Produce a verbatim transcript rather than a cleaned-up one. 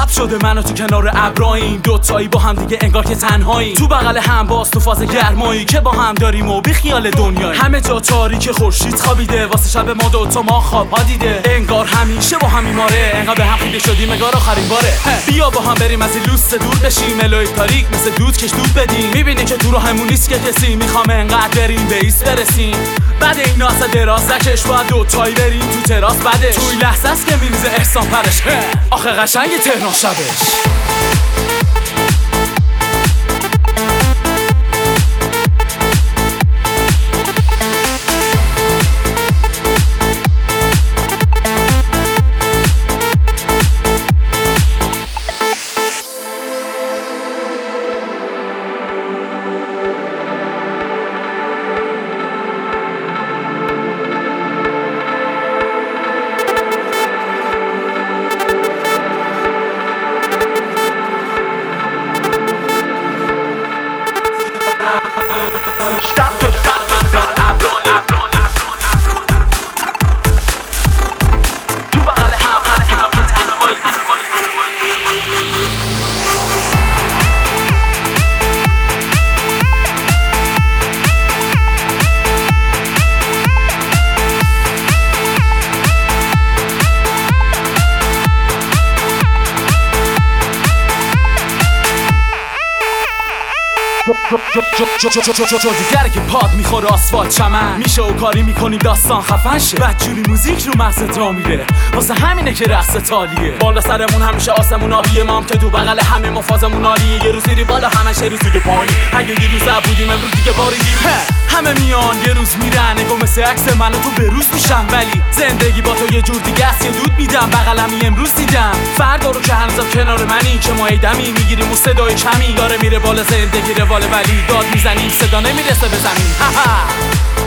شب شده منو تو کنار ابراهیم، دوتایی با هم دیگه انگار که تنهاییم، تو بغل هم باز تو فاز گرمایی که با هم داریم و بی خیال دنیایی. همه جا تاریک خورشید خوابیده واسه شب ما دوتا ما خواب ها دیده، انگار همیشه با هم میماره، انقدر به هم خیده شدیم انگار آخرین باره. بیا با هم بریم از این لوست دور بشیم، الهی تاریک مثل دود کش دود بدیم، میبینی که تو رو همون نیست که کسی، میخوام انقدر بریم به ایست برسیم. بعد اینا اصلا دراز نکش باید دوتایی بریم تو تراس، بعدش توی لحظه است که میریزه احسان پرش، آخه قشنگ تهران شبش. دیگره که پاد میخوره آسفالت چمن میشه و کاری میکنی داستان خفن شه، بدجوری موزیک رو مغزت را میره، واسه همینه که رقص تالیه. بالا سرمون همیشه آسمون آبیه، ما هم که تو بغل همه ما فازمون عالیه، یه روز زیری بالا همش یه روز دیگه پایین، اگه یه روز بودیم امروز دیگه باریدیم. همه میان یه روز میرن، نگو مثل عکس من و تو به روز میشم، ولی زندگی با تو یه جور دیگه است، یه دود میدم بغلمی امروز دیدم، فردا رو که هنوزم کنار منی، که ما ایدمی میگیریم و صدای کمی داره میره بالا، زندگی روال ولی داد میزنیم صدا نمیرسه به زمین.